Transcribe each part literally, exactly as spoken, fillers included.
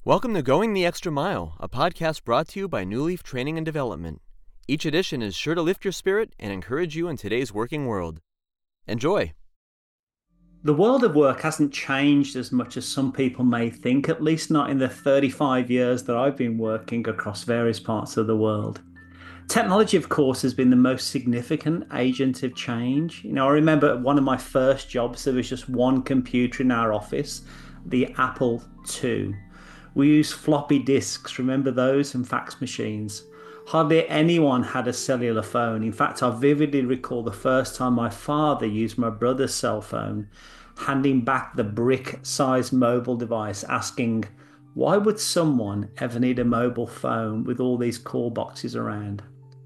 Welcome to Going the Extra Mile, a podcast brought to you by New Leaf Training and Development. Each edition is sure to lift your spirit and encourage you in today's working world. Enjoy! The world of work hasn't changed as much as some people may think, at least not in the thirty-five years that I've been working across various parts of the world. Technology, of course, has been the most significant agent of change. You know, I remember at one of my first jobs, there was just one computer in our office, the Apple two. We used floppy disks, remember those, and fax machines. Hardly anyone had a cellular phone. In fact, I vividly recall the first time my father used my brother's cell phone, handing back the brick-sized mobile device, asking, why would someone ever need a mobile phone with all these call boxes around?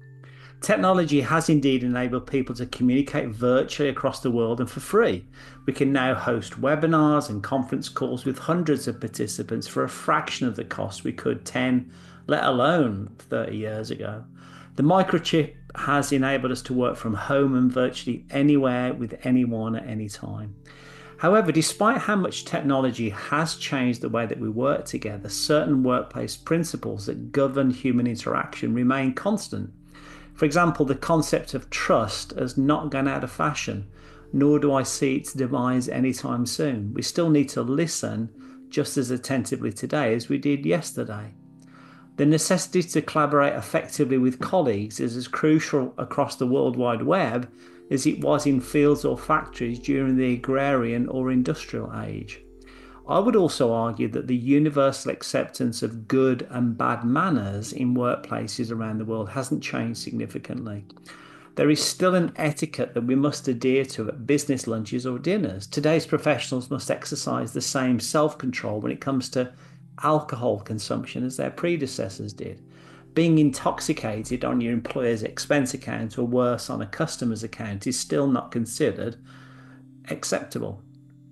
Technology has indeed enabled people to communicate virtually across the world and for free. We can now host webinars and conference calls with hundreds of participants for a fraction of the cost we could ten, let alone thirty years ago. The microchip has enabled us to work from home and virtually anywhere with anyone at any time. However, despite how much technology has changed the way that we work together, certain workplace principles that govern human interaction remain constant. For example, the concept of trust has not gone out of fashion, nor do I see its demise anytime soon. We still need to listen just as attentively today as we did yesterday. The necessity to collaborate effectively with colleagues is as crucial across the World Wide Web as it was in fields or factories during the agrarian or industrial age. I would also argue that the universal acceptance of good and bad manners in workplaces around the world hasn't changed significantly. There is still an etiquette that we must adhere to at business lunches or dinners. Today's professionals must exercise the same self-control when it comes to alcohol consumption as their predecessors did. Being intoxicated on your employer's expense account or worse on a customer's account is still not considered acceptable.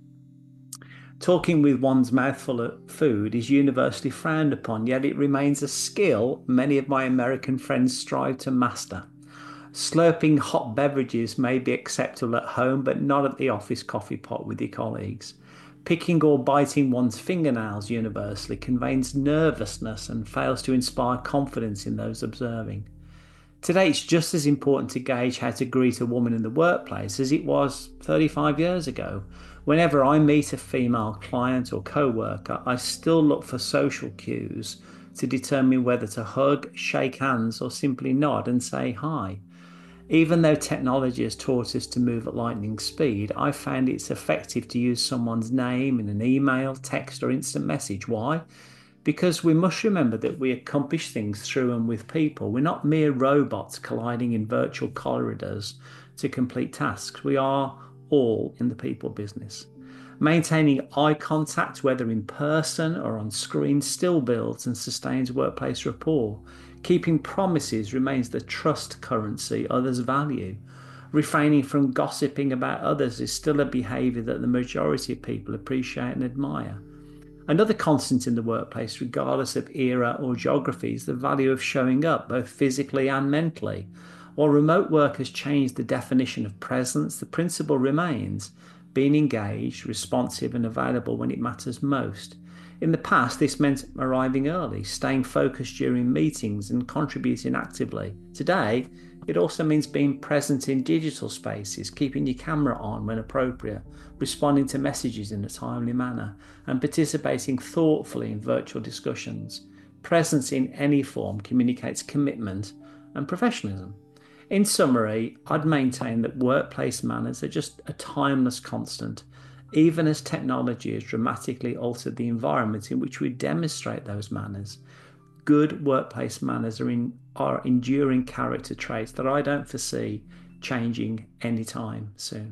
Talking with one's mouth full of food is universally frowned upon, yet it remains a skill many of my American friends strive to master. Slurping hot beverages may be acceptable at home, but not at the office coffee pot with your colleagues. Picking or biting one's fingernails universally conveys nervousness and fails to inspire confidence in those observing. Today, it's just as important to gauge how to greet a woman in the workplace as it was thirty-five years ago. Whenever I meet a female client or co-worker, I still look for social cues to determine whether to hug, shake hands, or simply nod and say hi. Even though technology has taught us to move at lightning speed, I found it's effective to use someone's name in an email, text, or instant message. Why? Because we must remember that we accomplish things through and with people. We're not mere robots colliding in virtual corridors to complete tasks. We are all in the people business. Maintaining eye contact, whether in person or on screen, still builds and sustains workplace rapport. Keeping promises remains the trust currency others value. Refraining from gossiping about others is still a behaviour that the majority of people appreciate and admire. Another constant in the workplace, regardless of era or geography, is the value of showing up, both physically and mentally. While remote work has changed the definition of presence, the principle remains: being engaged, responsive, and available when it matters most. In the past, this meant arriving early, staying focused during meetings, and contributing actively. Today, it also means being present in digital spaces, keeping your camera on when appropriate, responding to messages in a timely manner, and participating thoughtfully in virtual discussions. Presence in any form communicates commitment and professionalism. In summary, I'd maintain that workplace manners are just a timeless constant, even as technology has dramatically altered the environment in which we demonstrate those manners. Good workplace manners are, in, are enduring character traits that I don't foresee changing anytime soon.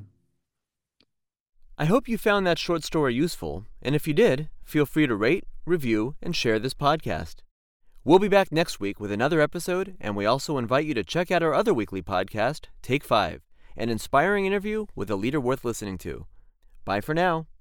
I hope you found that short story useful, and if you did, feel free to rate, review, and share this podcast. We'll be back next week with another episode, and we also invite you to check out our other weekly podcast, Take Five, an inspiring interview with a leader worth listening to. Bye for now.